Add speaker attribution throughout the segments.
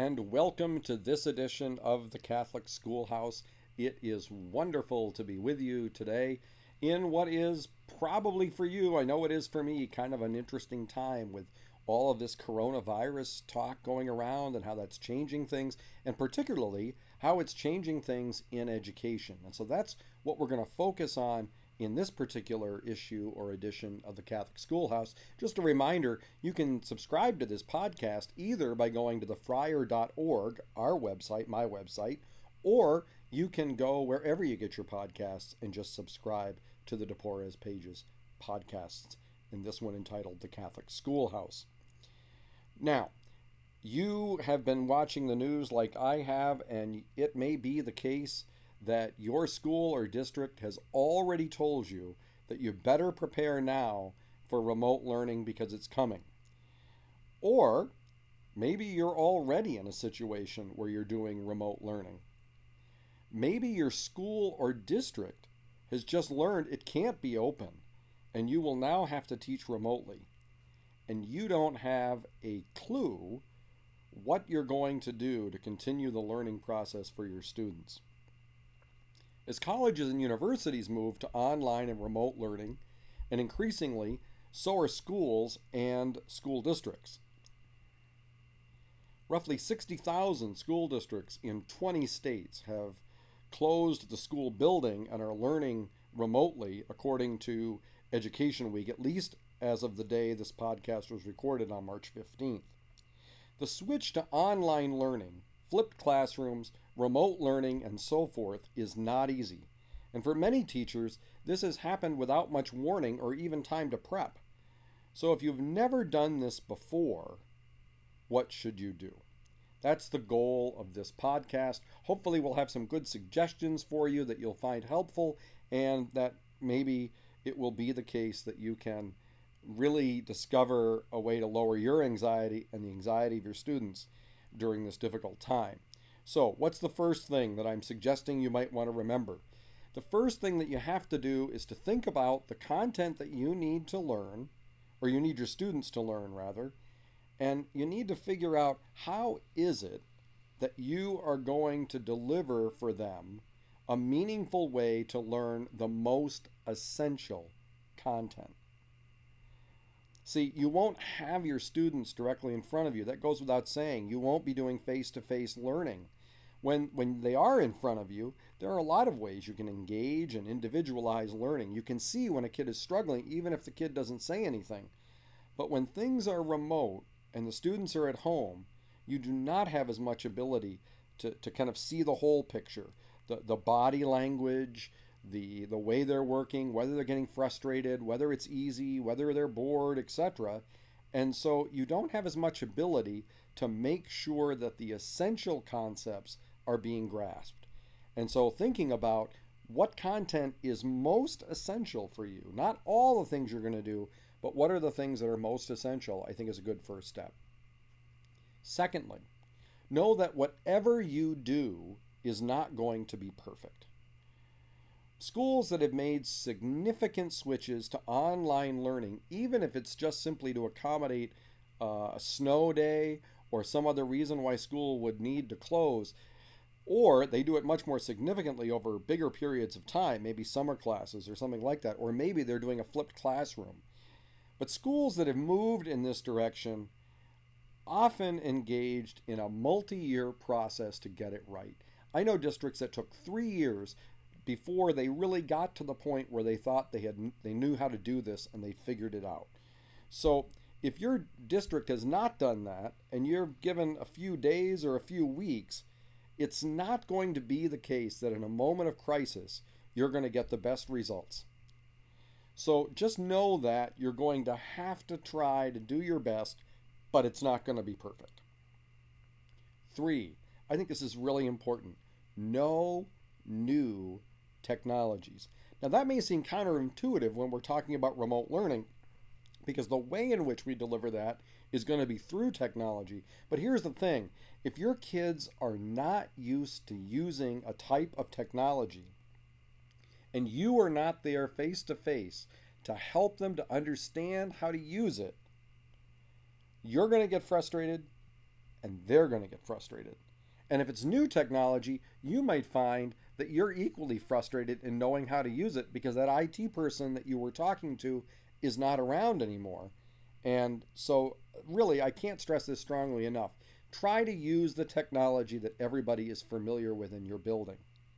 Speaker 1: and welcome to this edition of the Catholic Schoolhouse. It is wonderful to be with you today in what is probably for you, I know it is for me, kind of an interesting time with all of this coronavirus talk going around and how that's changing things, and particularly how it's changing things in education. And so that's what we're going to focus on in this particular issue or edition of the Catholic Schoolhouse. Just a reminder, you can subscribe to this podcast either by going to thefriar.org, our website, my website, or you can go wherever you get your podcasts and just subscribe to the DePorres Pages podcasts, and this one entitled The Catholic Schoolhouse. Now, you have been watching the news like I have, and it may be the case that your school or district has already told you that you better prepare now for remote learning because it's coming. Or maybe you're already in a situation where you're doing remote learning. Maybe your school or district has just learned it can't be open and you will now have to teach remotely. And you don't have a clue what you're going to do to continue the learning process for your students. As colleges and universities move to online and remote learning, and increasingly, so are schools and school districts. Roughly 60,000 school districts in 20 states have closed the school building and are learning remotely, according to Education Week, at least as of the day this podcast was recorded on March 15th. The switch to online learning, flipped classrooms, remote learning, and so forth is not easy. And for many teachers, this has happened without much warning or even time to prep. So if you've never done this before, what should you do? That's the goal of this podcast. Hopefully we'll have some good suggestions for you that you'll find helpful, and that maybe it will be the case that you can really discover a way to lower your anxiety and the anxiety of your students during this difficult time. So, what's the first thing that I'm suggesting you might want to remember? The first thing that you have to do is to think about the content that you need to learn, or you need your students to learn rather, and you need to figure out how is it that you are going to deliver for them a meaningful way to learn the most essential content. See, you won't have your students directly in front of you. That goes without saying. You won't be doing face-to-face learning. When they are in front of you, there are a lot of ways you can engage and individualize learning. You can see when a kid is struggling, even if the kid doesn't say anything. But when things are remote and the students are at home, you do not have as much ability to kind of see the whole picture. The body language, the way they're working, whether they're getting frustrated, whether it's easy, whether they're bored, etc. And so you don't have as much ability to make sure that the essential concepts are being grasped. And so thinking about what content is most essential for you, not all the things you're going to do, but what are the things that are most essential, I think is a good first step. Secondly, know that whatever you do is not going to be perfect. Schools that have made significant switches to online learning, even if it's just simply to accommodate a snow day or some other reason why school would need to close, or they do it much more significantly over bigger periods of time, maybe summer classes or something like that, or maybe they're doing a flipped classroom. But schools that have moved in this direction often engaged in a multi-year process to get it right. I know districts that took 3 years before they really got to the point where they thought they knew how to do this and they figured it out. So if your district has not done that and you're given a few days or a few weeks, it's not going to be the case that in a moment of crisis you're going to get the best results. So just know that you're going to have to try to do your best, but it's not going to be perfect. 3, I think this is really important. No new technologies. Now that may seem counterintuitive when we're talking about remote learning, because the way in which we deliver that is going to be through technology. But here's the thing, if your kids are not used to using a type of technology and you are not there face to face to help them to understand how to use it, you're going to get frustrated and they're going to get frustrated. And if it's new technology, you might find that you're equally frustrated in knowing how to use it because that IT person that you were talking to is not around anymore. And so, really, I can't stress this strongly enough. Try to use the technology that everybody is familiar with in your building.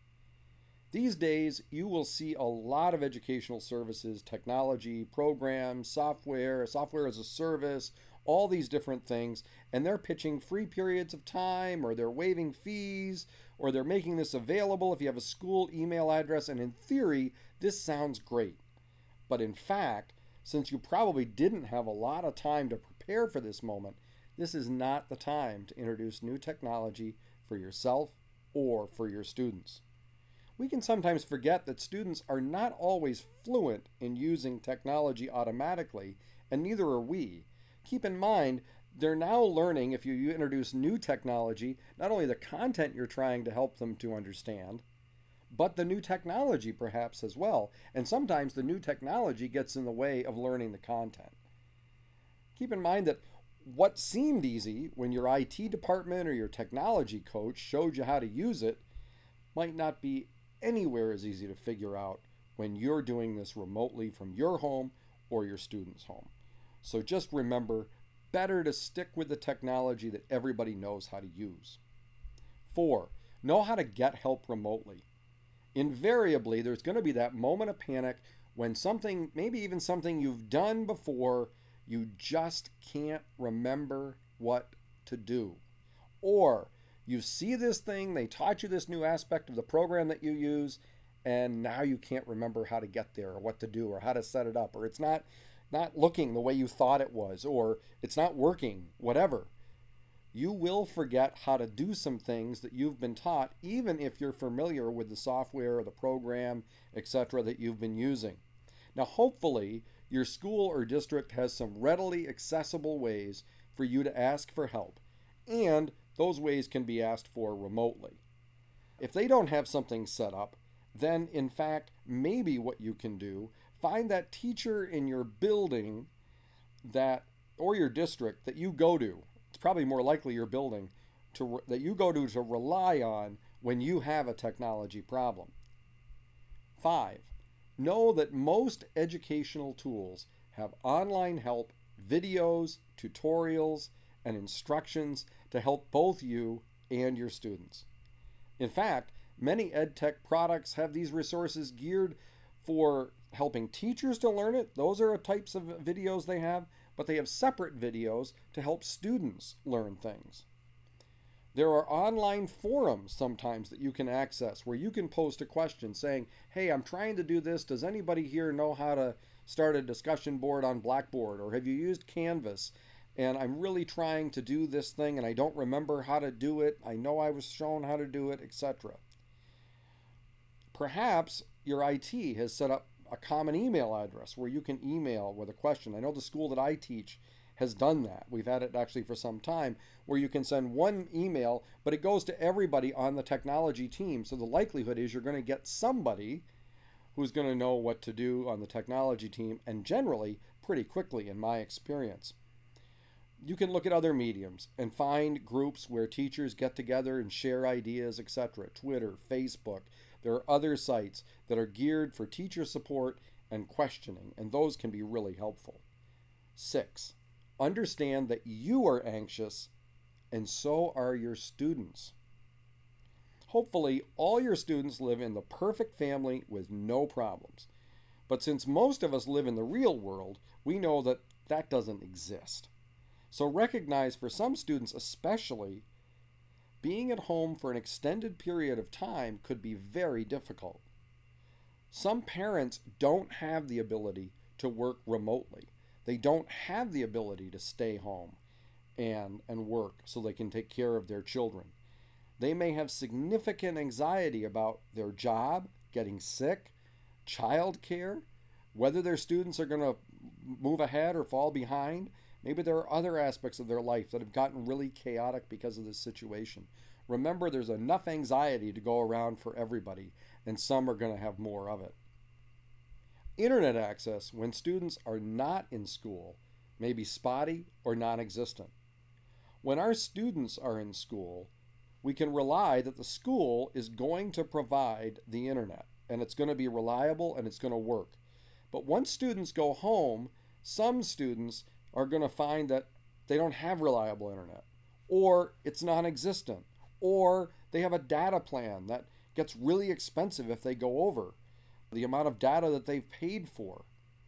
Speaker 1: These days, you will see a lot of educational services, technology, programs, software, software as a service, all these different things, and they're pitching free periods of time, or they're waiving fees, or they're making this available if you have a school email address, and in theory, this sounds great. But in fact, since you probably didn't have a lot of time to prepare for this moment, this is not the time to introduce new technology for yourself or for your students. We can sometimes forget that students are not always fluent in using technology automatically, and neither are we. Keep in mind, they're now learning, if you introduce new technology, not only the content you're trying to help them to understand, but the new technology perhaps as well. And sometimes the new technology gets in the way of learning the content. Keep in mind that what seemed easy when your IT department or your technology coach showed you how to use it might not be anywhere as easy to figure out when you're doing this remotely from your home or your student's home. So just remember, better to stick with the technology that everybody knows how to use. 4, know how to get help remotely. Invariably, there's going to be that moment of panic when something, maybe even something you've done before, you just can't remember what to do. Or you see this thing, they taught you this new aspect of the program that you use, and now you can't remember how to get there or what to do or how to set it up, or it's not looking the way you thought it was, or it's not working, whatever. You will forget how to do some things that you've been taught, even if you're familiar with the software or the program, etc., that you've been using. Now, hopefully, your school or district has some readily accessible ways for you to ask for help, and those ways can be asked for remotely. If they don't have something set up, then in fact, maybe what you can do, find that teacher in your building that or your district that you go to. It's probably more likely your building that you go to rely on when you have a technology problem. 5, know that most educational tools have online help, videos, tutorials, and instructions to help both you and your students. In fact, many EdTech products have these resources geared for helping teachers to learn it. Those are types of videos they have, but they have separate videos to help students learn things. There are online forums sometimes that you can access where you can post a question saying, hey, I'm trying to do this. Does anybody here know how to start a discussion board on Blackboard? Or have you used Canvas? And I'm really trying to do this thing and I don't remember how to do it. I know I was shown how to do it, etc. Perhaps your IT has set up a common email address where you can email with a question. I know the school that I teach has done that. We've had it actually for some time where you can send one email, but it goes to everybody on the technology team. So the likelihood is you're going to get somebody who's going to know what to do on the technology team, and generally pretty quickly in my experience. You can look at other mediums and find groups where teachers get together and share ideas, etc. Twitter, Facebook. There are other sites that are geared for teacher support and questioning, and those can be really helpful. 6, understand that you are anxious and so are your students. Hopefully, all your students live in the perfect family with no problems. But since most of us live in the real world, we know that that doesn't exist. So recognize for some students especially, being at home for an extended period of time could be very difficult. Some parents don't have the ability to work remotely. They don't have the ability to stay home and work so they can take care of their children. They may have significant anxiety about their job, getting sick, childcare, whether their students are going to move ahead or fall behind. Maybe there are other aspects of their life that have gotten really chaotic because of this situation. Remember, there's enough anxiety to go around for everybody, and some are going to have more of it. Internet access when students are not in school may be spotty or non-existent. When our students are in school, we can rely that the school is going to provide the internet and it's going to be reliable and it's going to work. But once students go home, some students are going to find that they don't have reliable internet, or it's non existent, or they have a data plan that gets really expensive if they go over the amount of data that they've paid for.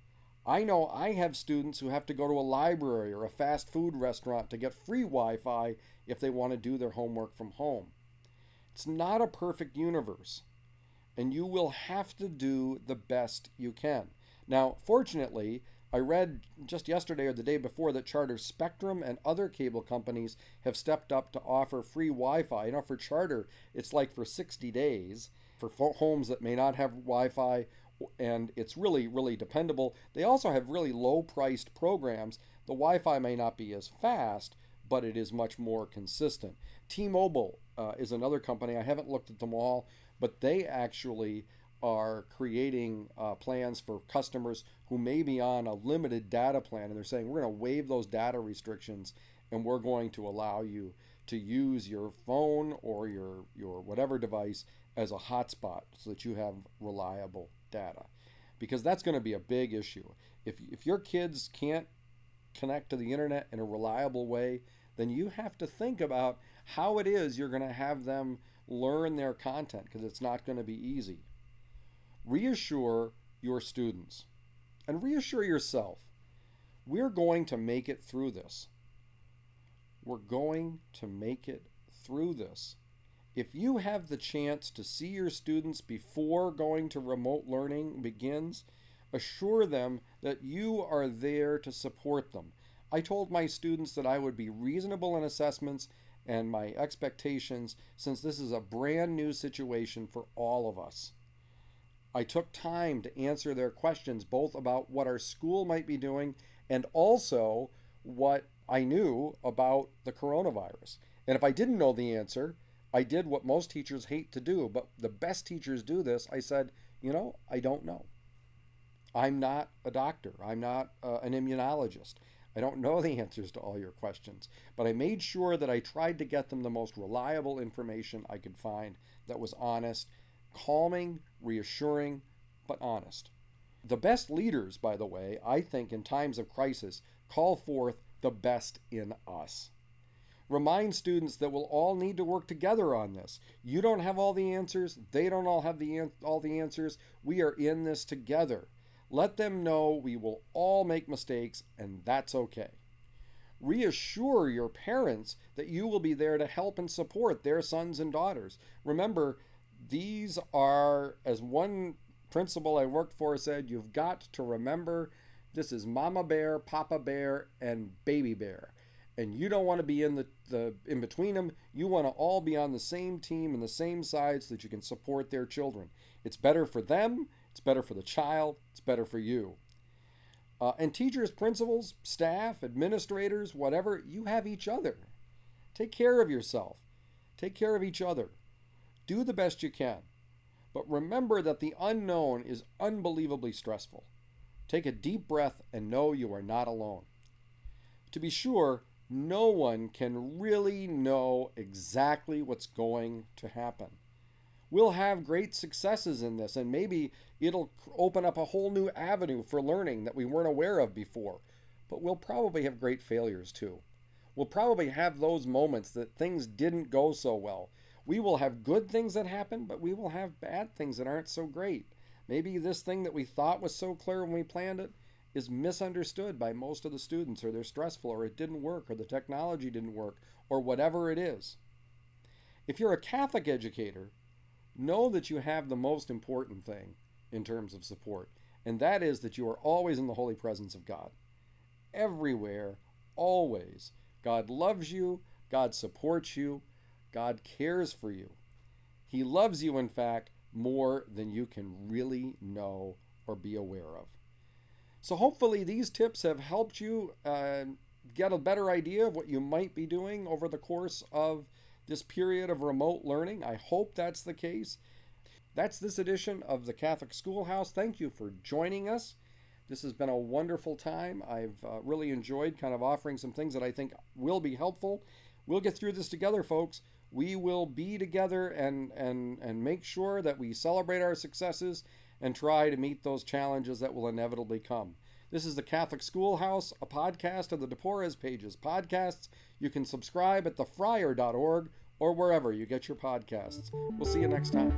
Speaker 1: I know I have students who have to go to a library or a fast food restaurant to get free Wi Fi if they want to do their homework from home. It's not a perfect universe, and you will have to do the best you can. Now, fortunately, I read just yesterday or the day before that Charter Spectrum and other cable companies have stepped up to offer free Wi-Fi. You know, for Charter, it's like for 60 days for homes that may not have Wi-Fi, and it's really, really dependable. They also have really low-priced programs. The Wi-Fi may not be as fast, but it is much more consistent. T-Mobile is another company. I haven't looked at them all, but they actually are creating plans for customers who may be on a limited data plan, and they're saying we're going to waive those data restrictions and we're going to allow you to use your phone or your whatever device as a hotspot so that you have reliable data, because that's going to be a big issue. If your kids can't connect to the internet in a reliable way, then you have to think about how it is you're going to have them learn their content, because it's not going to be easy. Reassure your students and reassure yourself. We're going to make it through this. We're going to make it through this. If you have the chance to see your students before going to remote learning begins, assure them that you are there to support them. I told my students that I would be reasonable in assessments and my expectations, since this is a brand new situation for all of us. I took time to answer their questions, both about what our school might be doing and also what I knew about the coronavirus. And if I didn't know the answer, I did what most teachers hate to do, but the best teachers do this. I said, I don't know. I'm not a doctor. I'm not an immunologist. I don't know the answers to all your questions, but I made sure that I tried to get them the most reliable information I could find that was honest, calming, reassuring, but honest. The best leaders, by the way, I think in times of crisis, call forth the best in us. Remind students that we'll all need to work together on this. You don't have all the answers. They don't all have all the answers. We are in this together. Let them know we will all make mistakes, and that's okay. Reassure your parents that you will be there to help and support their sons and daughters. Remember, these are, as one principal I worked for said, you've got to remember this is Mama Bear, Papa Bear, and Baby Bear. And you don't want to be in in between them. You want to all be on the same team and the same side so that you can support their children. It's better for them. It's better for the child. It's better for you. And teachers, principals, staff, administrators, whatever, you have each other. Take care of yourself. Take care of each other. Do the best you can. But remember that the unknown is unbelievably stressful. Take a deep breath and know you are not alone. To be sure, no one can really know exactly what's going to happen. We'll have great successes in this, and maybe it'll open up a whole new avenue for learning that we weren't aware of before. But we'll probably have great failures too. We'll probably have those moments that things didn't go so well. We will have good things that happen, but we will have bad things that aren't so great. Maybe this thing that we thought was so clear when we planned it is misunderstood by most of the students, or they're stressful, or it didn't work, or the technology didn't work, or whatever it is. If you're a Catholic educator, know that you have the most important thing in terms of support, and that is that you are always in the holy presence of God. Everywhere, always. God loves you, God supports you, God cares for you. He loves you, in fact, more than you can really know or be aware of. So hopefully these tips have helped you get a better idea of what you might be doing over the course of this period of remote learning. I hope that's the case. That's this edition of the Catholic Schoolhouse. Thank you for joining us. This has been a wonderful time. I've really enjoyed kind of offering some things that I think will be helpful. we'll get through this together, folks. We will be together and make sure that we celebrate our successes and try to meet those challenges that will inevitably come. This is the Catholic Schoolhouse, a podcast of the De Porres Pages podcasts. You can subscribe at thefriar.org or wherever you get your podcasts. We'll see you next time.